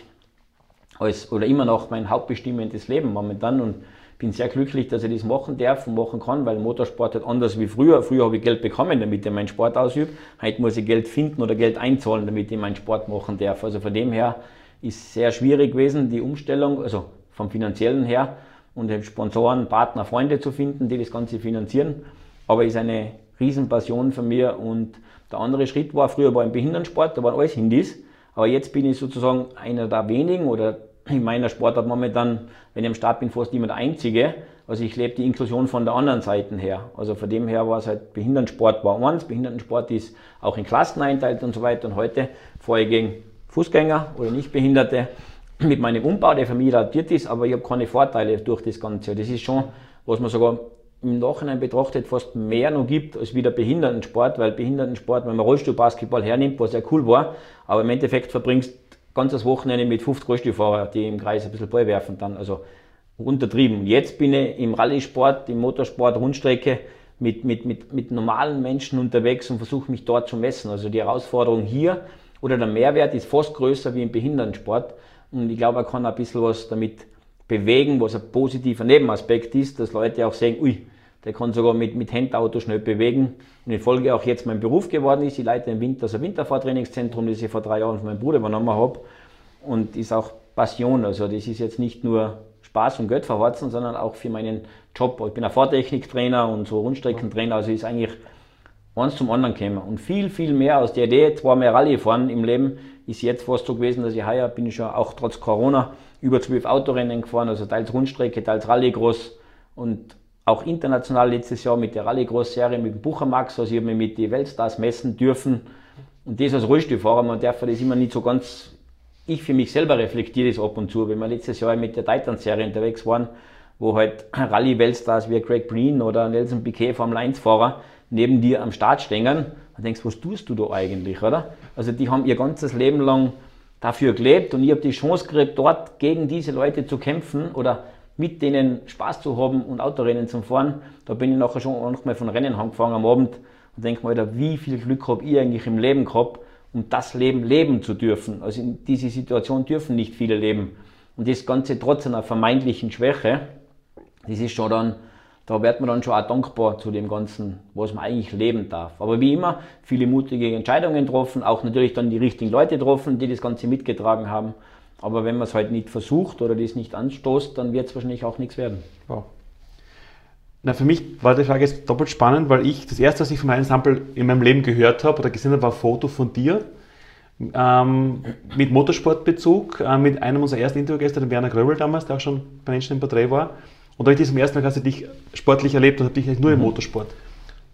als, oder immer noch mein hauptbestimmendes Leben momentan und bin sehr glücklich, dass ich das machen darf und machen kann, weil Motorsport halt anders wie früher. Früher habe ich Geld bekommen, damit ich meinen Sport ausübe. Heute muss ich Geld finden oder Geld einzahlen, damit ich meinen Sport machen darf. Also von dem her ist es sehr schwierig gewesen, die Umstellung, also vom Finanziellen her und Sponsoren, Partner, Freunde zu finden, die das Ganze finanzieren. Aber es ist eine Riesenpassion von mir und der andere Schritt war, früher war im Behindertensport, da waren alles Hindis, aber jetzt bin ich sozusagen einer der wenigen oder in meiner Sportart momentan, wenn ich am Start bin, fast immer der Einzige. Also ich lebe die Inklusion von der anderen Seite her. Also von dem her war es halt, Behindertensport war eins, Behindertensport ist auch in Klassen einteilt und so weiter und heute fahre ich gegen Fußgänger oder Nichtbehinderte mit meinem Umbau, der für mich adaptiert ist, aber ich habe keine Vorteile durch das Ganze. Das ist schon, was man sogar im Nachhinein betrachtet fast mehr noch gibt als wie der Behindertensport, weil Behindertensport, wenn man Rollstuhlbasketball hernimmt, was sehr cool war, aber im Endeffekt verbringst du ganz das Wochenende mit fünfzig Rollstuhlfahrern, die im Kreis ein bisschen Ball werfen dann, also untertrieben. Jetzt bin ich im Rallye-Sport, im Motorsport, Rundstrecke mit, mit, mit, mit normalen Menschen unterwegs und versuche mich dort zu messen. Also die Herausforderung hier oder der Mehrwert ist fast größer wie im Behindertensport und ich glaube, man kann ein bisschen was damit bewegen, was ein positiver Nebenaspekt ist, dass Leute auch sehen, ui, der kann sogar mit, mit Handauto schnell bewegen. Und in Folge auch jetzt mein Beruf geworden ist. Ich leite im Winter das Winterfahrtrainingszentrum, das ich vor drei Jahren von meinem Bruder übernommen habe. Und ist auch Passion. Also das ist jetzt nicht nur Spaß und Geld verhorzen, sondern auch für meinen Job. Ich bin ein Fahrtechniktrainer und so Rundstreckentrainer. Also ist eigentlich eins zum anderen gekommen. Und viel, viel mehr aus der Idee, zwar mehr Rallye fahren im Leben, ist jetzt fast so gewesen, dass ich heuer bin ich schon auch trotz Corona über zwölf Autorennen gefahren, also teils Rundstrecke, teils Rallycross und auch international letztes Jahr mit der Rallycross-Serie mit dem Buchermax, also ich habe mich mit den Weltstars messen dürfen und das als Rollstuhlfahrer, man darf das immer nicht so ganz, ich für mich selber reflektiere das ab und zu, wenn wir letztes Jahr mit der Titan-Serie unterwegs waren, wo halt Rallye-Weltstars wie Greg Breen oder Nelson Piquet Formel eins Fahrer neben dir am Start stehen, dann denkst du, was tust du da eigentlich, oder? Also die haben ihr ganzes Leben lang dafür gelebt und ich habe die Chance gekriegt, dort gegen diese Leute zu kämpfen oder mit denen Spaß zu haben und Autorennen zu fahren. Da bin ich nachher schon noch mal von Rennen angefangen am Abend und denke mir, wie viel Glück habe ich eigentlich im Leben gehabt, um das Leben leben zu dürfen. Also in diese Situation dürfen nicht viele leben. Und das Ganze trotz einer vermeintlichen Schwäche, das ist schon dann, da wird man dann schon auch dankbar zu dem Ganzen, was man eigentlich leben darf. Aber wie immer, viele mutige Entscheidungen getroffen, auch natürlich dann die richtigen Leute getroffen, die das Ganze mitgetragen haben. Aber wenn man es halt nicht versucht oder das nicht anstoßt, dann wird es wahrscheinlich auch nichts werden. Wow. Na, für mich war die Frage jetzt doppelt spannend, weil ich, das erste, was ich von meinem Sample in meinem Leben gehört habe oder gesehen habe, war ein Foto von dir ähm, mit Motorsportbezug, äh, mit einem unserer ersten Interviewgäste, dem Werner Gröbel damals, der auch schon bei Menschen im Porträt war. Und da habe ich das zum ersten Mal quasi dich sportlich erlebt und habe dich nur im Motorsport.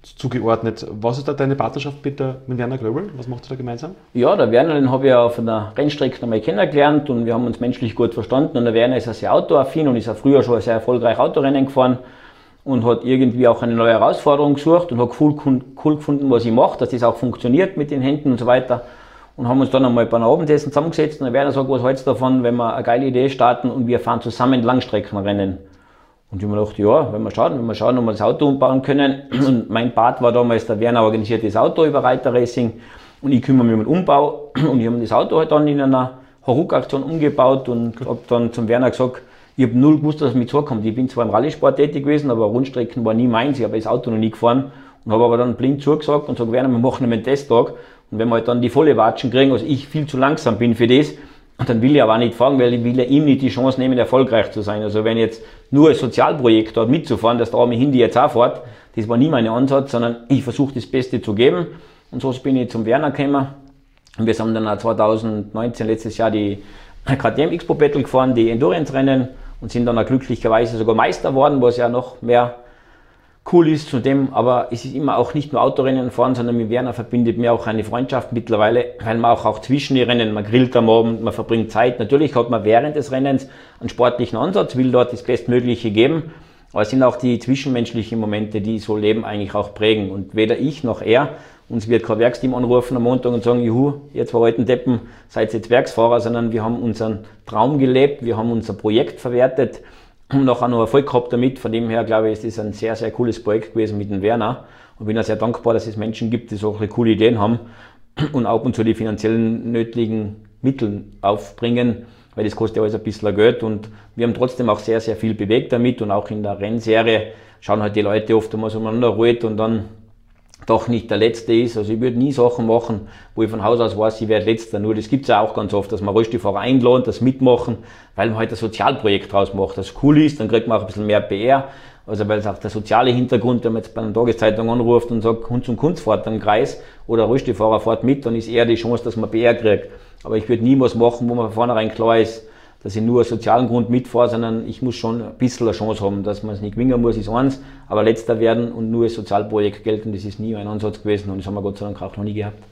zugeordnet. Was ist da deine Partnerschaft mit, der, mit Werner Gröbel? Was macht ihr da gemeinsam? Ja, der Werner, den habe ich auf einer Rennstrecke einmal kennengelernt und wir haben uns menschlich gut verstanden. Und der Werner ist ja sehr autoaffin und ist ja früher schon sehr erfolgreich Autorennen gefahren und hat irgendwie auch eine neue Herausforderung gesucht und hat cool, cool gefunden, was ich mache, dass das auch funktioniert mit den Händen und so weiter. Und haben uns dann einmal bei einem Abendessen zusammengesetzt und der Werner sagt, was hältst du davon, wenn wir eine geile Idee starten und wir fahren zusammen Langstreckenrennen. Und ich habe mir gedacht, ja, wenn wir schauen, wenn wir schauen, ob wir das Auto umbauen können. Und mein Part war damals, der Werner organisiert das Auto über Reiter Racing und ich kümmere mich um den Umbau. Und ich habe das Auto halt dann in einer Haruk-Aktion umgebaut und habe dann zum Werner gesagt, ich habe null gewusst, dass es mir zukommt. Ich bin zwar im Rallye-Sport tätig gewesen, aber Rundstrecken war nie meins. Ich habe das Auto noch nie gefahren und habe aber dann blind zugesagt und gesagt, Werner, wir machen einen Testtag. Und wenn wir halt dann die volle Watschen kriegen, also ich viel zu langsam bin für das, dann will ich aber auch nicht fahren, weil ich will ja ihm nicht die Chance nehmen, erfolgreich zu sein. Also wenn ich jetzt nur ein Sozialprojekt dort mitzufahren, dass der arme Hindi jetzt auch fährt, das war nie mein Ansatz, sondern ich versuche das Beste zu geben. Und so bin ich zum Werner gekommen. Und wir sind dann auch zweitausendneunzehn, letztes Jahr, die K T M Expo Battle gefahren, die Endurance-Rennen und sind dann auch glücklicherweise sogar Meister geworden, was ja noch mehr cool ist zudem, aber es ist immer auch nicht nur Autorennen fahren, sondern mit Werner verbindet mir auch eine Freundschaft mittlerweile, weil man auch, auch zwischen die Rennen, man grillt am Abend, man verbringt Zeit. Natürlich hat man während des Rennens einen sportlichen Ansatz, will dort das Bestmögliche geben, aber es sind auch die zwischenmenschlichen Momente, die so Leben eigentlich auch prägen. Und weder ich noch er, uns wird kein Werksteam anrufen am Montag und sagen, juhu, ihr zwei alten Deppen, seid jetzt Werksfahrer, sondern wir haben unseren Traum gelebt, wir haben unser Projekt verwertet und auch noch Erfolg gehabt damit. Von dem her, glaube ich, ist das ein sehr, sehr cooles Projekt gewesen mit dem Werner. Und bin auch sehr dankbar, dass es Menschen gibt, die solche coole Ideen haben und ab und zu die finanziellen nötigen Mittel aufbringen, weil das kostet ja alles ein bisschen Geld. Und wir haben trotzdem auch sehr, sehr viel bewegt damit. Und auch in der Rennserie schauen halt die Leute oft einmal so umeinander ruhig und dann doch nicht der Letzte ist. Also ich würde nie Sachen machen, wo ich von Haus aus weiß, ich werde Letzter. Nur das gibt es ja auch ganz oft, dass man Rollstuhlfahrer einladen, das mitmachen, weil man halt ein Sozialprojekt draus macht. Das cool ist, dann kriegt man auch ein bisschen mehr P R. Also weil es auch der soziale Hintergrund, wenn man jetzt bei einer Tageszeitung anruft und sagt, Hund zum Kunst fährt einen Kreis oder Rollstuhlfahrer fährt mit, dann ist eher die Chance, dass man P R kriegt. Aber ich würde nie was machen, wo man von vornherein klar ist, dass ich nur aus sozialen Grund mitfahre, sondern ich muss schon ein bisschen eine Chance haben, dass man es nicht gewinnen muss, ist eins, aber Letzter werden und nur als Sozialprojekt gelten, das ist nie mein Ansatz gewesen und das haben wir Gott sei Dank auch noch nie gehabt.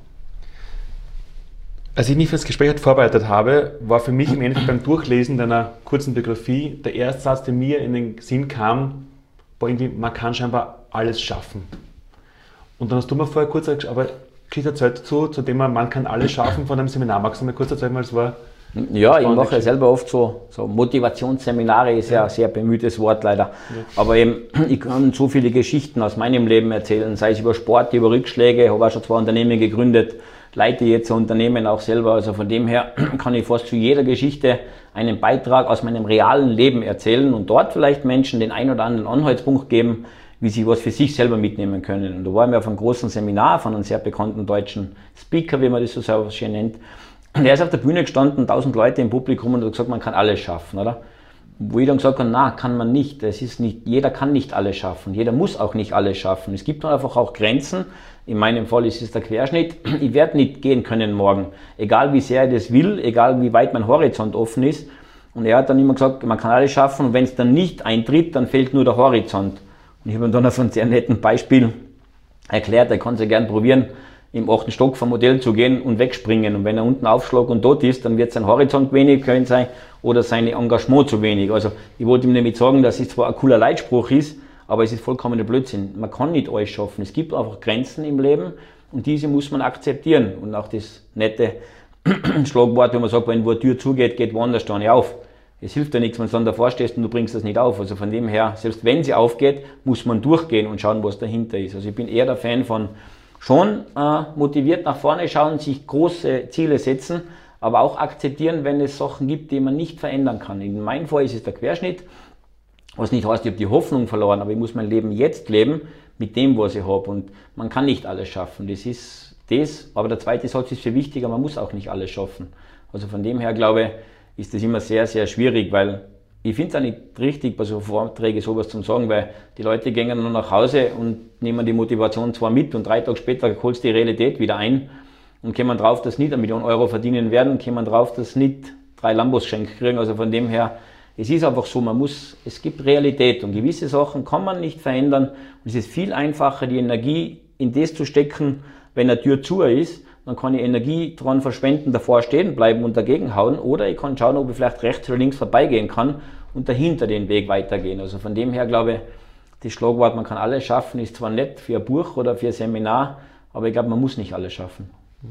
Als ich mich für das Gespräch vorbereitet habe, war für mich im Endeffekt beim Durchlesen deiner kurzen Biografie der erste Satz, der mir in den Sinn kam, war irgendwie, man kann scheinbar alles schaffen. Und dann hast du mir vorher kurz aber Geschichte erzählt dazu, zu dem man kann alles schaffen von einem Seminar. Magst du mir kurz erzählen, weil es war... Ja, ich mache ja selber oft so, so Motivationsseminare, ist ja ein sehr bemühtes Wort leider. Ja. Aber eben, ich kann so viele Geschichten aus meinem Leben erzählen, sei es über Sport, über Rückschläge, ich habe auch schon zwei Unternehmen gegründet, leite jetzt ein Unternehmen auch selber. Also von dem her kann ich fast zu jeder Geschichte einen Beitrag aus meinem realen Leben erzählen und dort vielleicht Menschen den ein oder anderen Anhaltspunkt geben, wie sie was für sich selber mitnehmen können. Und da waren wir auf einem großen Seminar von einem sehr bekannten deutschen Speaker, wie man das so schön nennt. Und er ist auf der Bühne gestanden, tausend Leute im Publikum und hat gesagt, man kann alles schaffen, oder? Wo ich dann gesagt habe, na, kann man nicht. Es ist nicht. Jeder kann nicht alles schaffen. Jeder muss auch nicht alles schaffen. Es gibt einfach auch Grenzen. In meinem Fall ist es der Querschnitt. Ich werde nicht gehen können morgen. Egal wie sehr ich das will, egal wie weit mein Horizont offen ist. Und er hat dann immer gesagt, man kann alles schaffen. Und wenn es dann nicht eintritt, dann fehlt nur der Horizont. Und ich habe ihm dann auf ein sehr netten Beispiel erklärt, er kann es ja gern probieren, im achten Stock vom Modell zu gehen und wegspringen. Und wenn er unten aufschlägt und tot ist, dann wird sein Horizont wenig können sein oder sein Engagement zu wenig. Also ich wollte ihm nämlich sagen, dass es zwar ein cooler Leitspruch ist, aber es ist vollkommener Blödsinn. Man kann nicht alles schaffen. Es gibt einfach Grenzen im Leben und diese muss man akzeptieren. Und auch das nette Schlagwort, wenn man sagt, wenn wo eine Tür zugeht, geht woanders da nicht auf. Es hilft ja nichts, wenn du dann davor stehst und du bringst das nicht auf. Also von dem her, selbst wenn sie aufgeht, muss man durchgehen und schauen, was dahinter ist. Also ich bin eher der Fan von schon äh, motiviert nach vorne schauen, sich große Ziele setzen, aber auch akzeptieren, wenn es Sachen gibt, die man nicht verändern kann. In meinem Fall ist es der Querschnitt, was nicht heißt, ich habe die Hoffnung verloren, aber ich muss mein Leben jetzt leben mit dem, was ich habe. Und man kann nicht alles schaffen. Das ist das, aber der zweite Satz ist viel wichtiger, man muss auch nicht alles schaffen. Also von dem her, glaube ich, ist das immer sehr, sehr schwierig, weil ich finde es auch nicht richtig, bei so Vorträgen sowas zu sagen, weil die Leute gehen dann nach Hause und nehmen die Motivation zwar mit und drei Tage später holst die Realität wieder ein und kommen drauf, dass sie nicht eine Million Euro verdienen werden, kommen drauf, dass sie nicht drei Lambos schenken kriegen. Also von dem her es ist einfach so, man muss, es gibt Realität und gewisse Sachen kann man nicht verändern. Und es ist viel einfacher, die Energie in das zu stecken, wenn eine Tür zu ist, dann kann ich Energie dran verschwenden, davor stehen bleiben und dagegen hauen, oder ich kann schauen, ob ich vielleicht rechts oder links vorbeigehen kann und dahinter den Weg weitergehen. Also von dem her glaube ich, das Schlagwort, man kann alles schaffen, ist zwar nett für ein Buch oder für ein Seminar, aber ich glaube, man muss nicht alles schaffen.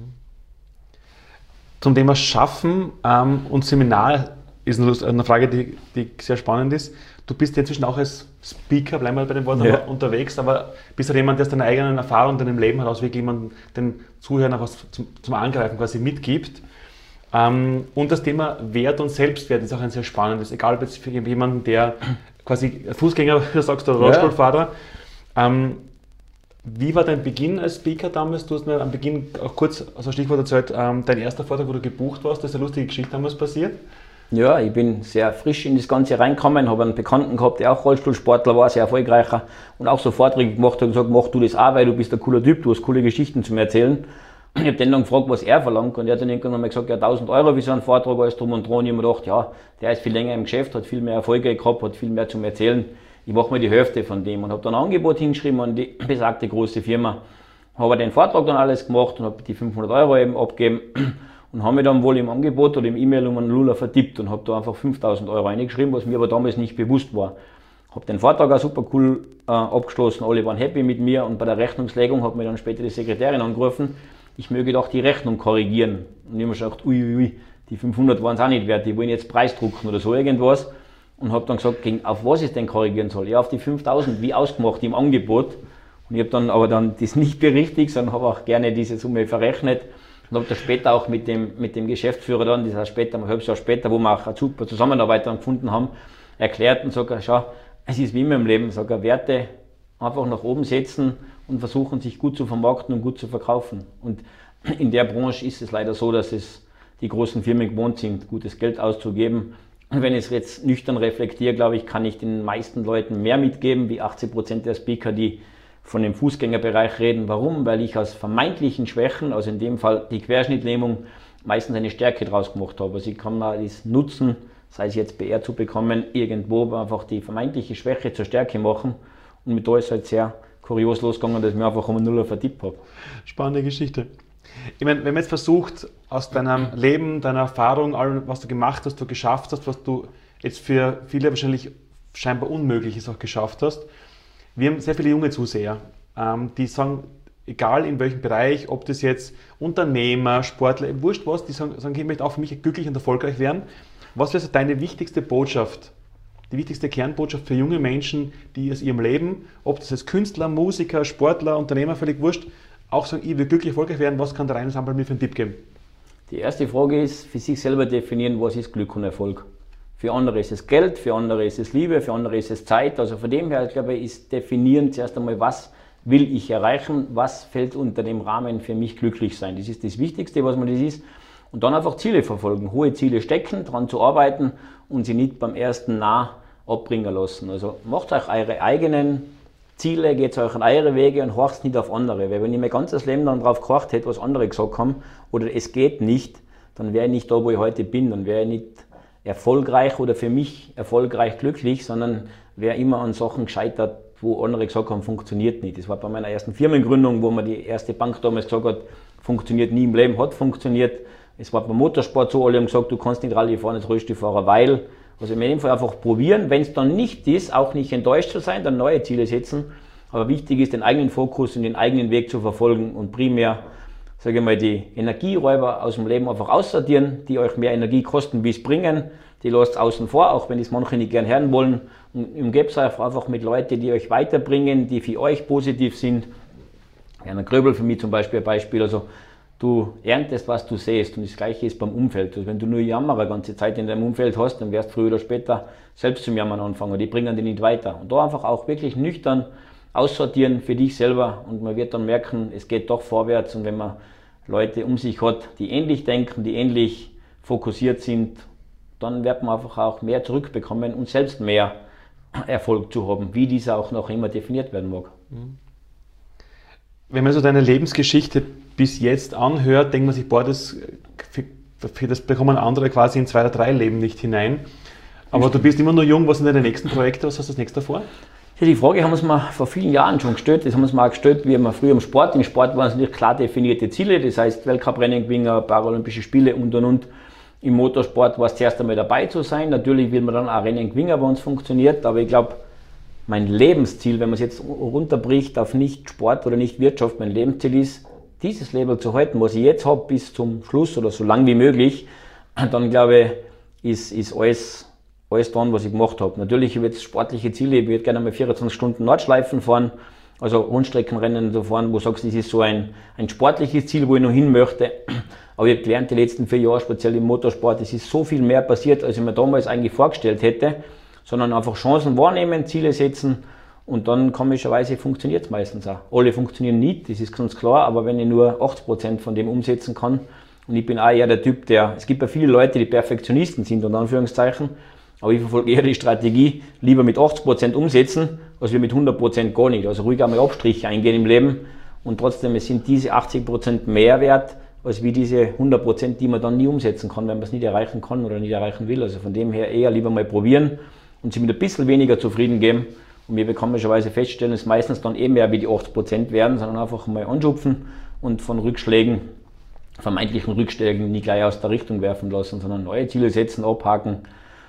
Zum Thema Schaffen ähm, und Seminar ist eine Frage, die, die sehr spannend ist. Du bist inzwischen auch als Speaker, bleiben wir bei dem Wort, ja, unterwegs, aber bist halt jemand, der deine eigenen Erfahrungen, deinem Leben heraus wirklich jemanden, den Zuhörern was zum, zum Angreifen quasi mitgibt. Ähm, und das Thema Wert und Selbstwert ist auch ein sehr spannendes, egal ob jetzt für jemanden, der quasi Fußgänger, wie du sagst, oder Rollstuhlfahrer. Ja. Ähm, Wie war dein Beginn als Speaker damals? Du hast mir am Beginn auch kurz als Stichwort erzählt, ähm, dein erster Vortrag, wo du gebucht warst, das ist eine lustige Geschichte damals passiert. Ja, ich bin sehr frisch in das Ganze reingekommen, habe einen Bekannten gehabt, der auch Rollstuhlsportler war, sehr erfolgreicher und auch so Vorträge gemacht hat und gesagt, mach du das auch, weil du bist ein cooler Typ, du hast coole Geschichten zu mir erzählen. Ich habe den dann gefragt, was er verlangt, und er hat dann irgendwann mal gesagt, ja, tausend Euro für so einen Vortrag, alles drum und dran. Und ich habe mir gedacht, ja, der ist viel länger im Geschäft, hat viel mehr Erfolge gehabt, hat viel mehr zum Erzählen. Ich mache mir die Hälfte von dem und habe dann ein Angebot hingeschrieben an die besagte große Firma. Habe den Vortrag dann alles gemacht und habe die fünfhundert Euro eben abgegeben und habe mich dann wohl im Angebot oder im E-Mail um einen Lula vertippt und habe da einfach fünftausend Euro reingeschrieben, was mir aber damals nicht bewusst war. Habe den Vortrag auch super cool äh, abgeschlossen, alle waren happy mit mir, und bei der Rechnungslegung hat mir dann später die Sekretärin angerufen, ich möge doch die Rechnung korrigieren. Und ich habe mir gedacht, uiuiui, ui, die fünfhundert waren es auch nicht wert, die wollen jetzt Preisdrucken oder so irgendwas. Und habe dann gesagt, auf was ich denn korrigieren soll? Ja, auf die fünftausend, wie ausgemacht im Angebot. Und ich habe dann aber dann das nicht berichtigt, sondern habe auch gerne diese Summe verrechnet. Und habe dann später auch mit dem, mit dem Geschäftsführer dann, das heißt später, ein halbes Jahr später, wo wir auch eine super Zusammenarbeit dann gefunden haben, erklärt und sage, schau, es ist wie immer im Leben, sage, Werte einfach nach oben setzen und versuchen, sich gut zu vermarkten und gut zu verkaufen. Und in der Branche ist es leider so, dass es die großen Firmen gewohnt sind, gutes Geld auszugeben. Und wenn ich es jetzt nüchtern reflektiere, glaube ich, kann ich den meisten Leuten mehr mitgeben, wie achtzig Prozent der Speaker, die von dem Fußgängerbereich reden. Warum? Weil ich aus vermeintlichen Schwächen, also in dem Fall die Querschnittlähmung, meistens eine Stärke draus gemacht habe. Also ich kann mal das nutzen, sei es jetzt B R zu bekommen, irgendwo einfach die vermeintliche Schwäche zur Stärke machen. Und mit da ist es halt sehr kurios losgegangen, dass ich mir einfach um einen Nuller vertippt habe. Spannende Geschichte. Ich meine, wenn man jetzt versucht, aus deinem Leben, deiner Erfahrung, allem, was du gemacht hast, du geschafft hast, was du jetzt für viele wahrscheinlich scheinbar Unmögliches auch geschafft hast. Wir haben sehr viele junge Zuseher, ähm, die sagen, egal in welchem Bereich, ob das jetzt Unternehmer, Sportler, wurscht was, die sagen, sagen, ich möchte auch für mich glücklich und erfolgreich werden. Was wäre so deine wichtigste Botschaft, die wichtigste Kernbotschaft für junge Menschen, die aus ihrem Leben, ob das jetzt Künstler, Musiker, Sportler, Unternehmer, völlig wurscht, auch sagen, ich will glücklich erfolgreich werden, was kann der Reinsammler mir für einen Tipp geben? Die erste Frage ist, für sich selber definieren, was ist Glück und Erfolg. Für andere ist es Geld, für andere ist es Liebe, für andere ist es Zeit. Also von dem her, glaube ich, ist definieren zuerst einmal, was will ich erreichen, was fällt unter dem Rahmen für mich glücklich sein. Das ist das Wichtigste, was man das ist. Und dann einfach Ziele verfolgen, hohe Ziele stecken, daran zu arbeiten und sie nicht beim ersten Nah abbringen lassen. Also macht euch eure eigenen Ziele, geht euch an eure Wege und horcht nicht auf andere. Weil wenn ich mein ganzes Leben dann drauf gehorcht hätte, was andere gesagt haben, oder es geht nicht, dann wäre ich nicht da, wo ich heute bin. Dann wäre ich nicht erfolgreich oder für mich erfolgreich glücklich, sondern wäre immer an Sachen gescheitert, wo andere gesagt haben, funktioniert nicht. Das war bei meiner ersten Firmengründung, wo mir die erste Bank damals gesagt hat, funktioniert nie im Leben, hat funktioniert. Es war beim Motorsport so, alle haben gesagt, du kannst nicht Rallye fahren als Rollstuhlfahrer, weil. Also in jedem Fall einfach probieren, wenn es dann nicht ist, auch nicht enttäuscht zu sein, dann neue Ziele setzen. Aber wichtig ist, den eigenen Fokus und den eigenen Weg zu verfolgen und primär, sage ich mal, die Energieräuber aus dem Leben einfach aussortieren, die euch mehr Energie kosten, wie es bringen. Die lasst außen vor, auch wenn es manche nicht gern hören wollen. Und umgebt euch einfach mit Leuten, die euch weiterbringen, die für euch positiv sind. Werner Gröbel für mich zum Beispiel ein Beispiel. Also du erntest, was du sähst, und das Gleiche ist beim Umfeld. Also wenn du nur Jammerer die ganze Zeit in deinem Umfeld hast, dann wirst du früher oder später selbst zum Jammern anfangen. Die bringen dich nicht weiter. Und da einfach auch wirklich nüchtern aussortieren für dich selber, und man wird dann merken, es geht doch vorwärts. Und wenn man Leute um sich hat, die ähnlich denken, die ähnlich fokussiert sind, dann wird man einfach auch mehr zurückbekommen und selbst mehr Erfolg zu haben, wie dieser auch noch immer definiert werden mag. Wenn man so deine Lebensgeschichte bis jetzt anhört, denkt man sich, boah, das, für, für das bekommen andere quasi in zwei oder drei Leben nicht hinein. Aber du bist immer noch jung, was sind deine nächsten Projekte, was hast du als nächstes vor? Ja, die Frage haben wir uns mal vor vielen Jahren schon gestellt. Das haben wir uns mal gestellt, wie wir früher im Sport. Im Sport waren es nicht klar definierte Ziele, das heißt Weltcuprennen gewinnen, Paralympische Spiele und und und. Im Motorsport war es zuerst einmal dabei zu sein. Natürlich will man dann auch Rennen gewinnen, wenn es funktioniert. Aber ich glaube, mein Lebensziel, wenn man es jetzt runterbricht auf nicht Sport oder nicht Wirtschaft, mein Lebensziel ist, dieses Level zu halten, was ich jetzt habe, bis zum Schluss oder so lang wie möglich. Dann glaube ich, ist, ist alles, alles dran, was ich gemacht habe. Natürlich habe ich jetzt sportliche Ziele. Ich würde gerne mal vierundzwanzig Stunden Nordschleifen fahren, also Rundstreckenrennen so fahren, wo du sagst, das ist so ein, ein sportliches Ziel, wo ich noch hin möchte. Aber ich habe gelernt, die letzten vier Jahre, speziell im Motorsport, es ist so viel mehr passiert, als ich mir damals eigentlich vorgestellt hätte, sondern einfach Chancen wahrnehmen, Ziele setzen und dann komischerweise funktioniert es meistens auch. Alle funktionieren nicht, das ist ganz klar, aber wenn ich nur achtzig Prozent von dem umsetzen kann, und ich bin auch eher der Typ, der, es gibt ja viele Leute, die Perfektionisten sind, unter Anführungszeichen, aber ich verfolge eher die Strategie, lieber mit achtzig Prozent umsetzen, als wir mit hundert Prozent gar nicht. Also ruhig einmal Abstriche eingehen im Leben und trotzdem, es sind diese achtzig Prozent mehr wert, als wie diese hundert Prozent, die man dann nie umsetzen kann, wenn man es nicht erreichen kann oder nicht erreichen will. Also von dem her eher lieber mal probieren und sich mit ein bisschen weniger zufrieden geben. Und wir bekanntlicherweise feststellen, dass meistens dann eh mehr wie die achtzig Prozent werden, sondern einfach mal anschupfen und von Rückschlägen, vermeintlichen Rückschlägen nicht gleich aus der Richtung werfen lassen, sondern neue Ziele setzen, abhaken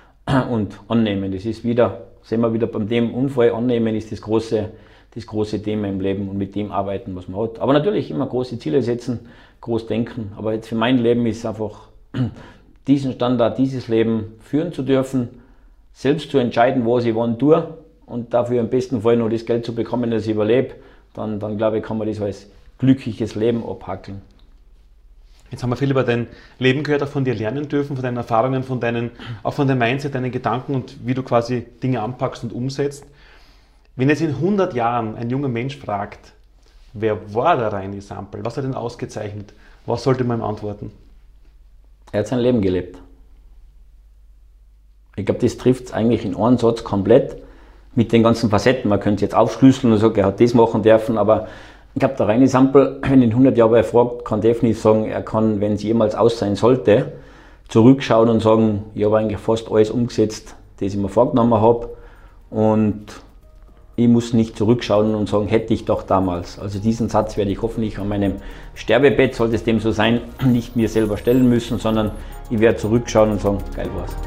und annehmen. Das ist wieder, sehen wir wieder beim dem Unfall, annehmen ist das große, das große Thema im Leben und mit dem arbeiten, was man hat. Aber natürlich immer große Ziele setzen, groß denken. Aber jetzt für mein Leben ist einfach diesen Standard, dieses Leben führen zu dürfen, selbst zu entscheiden, was ich wann tue und dafür im besten Fall noch das Geld zu bekommen, dass ich überlebe, dann, dann glaube ich, kann man das als glückliches Leben abhackeln. Jetzt haben wir viel über dein Leben gehört, auch von dir lernen dürfen, von deinen Erfahrungen, von deinen, auch von deinem Mindset, deinen Gedanken und wie du quasi Dinge anpackst und umsetzt. Wenn jetzt in hundert Jahren ein junger Mensch fragt, wer war der Reini Sampl, was hat ihn ausgezeichnet, was sollte man ihm antworten? Er hat sein Leben gelebt. Ich glaube, das trifft es eigentlich in einem Satz komplett mit den ganzen Facetten. Man könnte es jetzt aufschlüsseln und sagen, er hat das machen dürfen, aber ich glaube, der Reini Sampl, wenn in hundert Jahren wer fragt, kann definitiv sagen, er kann, wenn es jemals aus sein sollte, zurückschauen und sagen, ich habe eigentlich fast alles umgesetzt, das ich mir vorgenommen habe und ich muss nicht zurückschauen und sagen, hätte ich doch damals. Also diesen Satz werde ich hoffentlich an meinem Sterbebett, sollte es dem so sein, nicht mir selber stellen müssen, sondern ich werde zurückschauen und sagen, geil war's.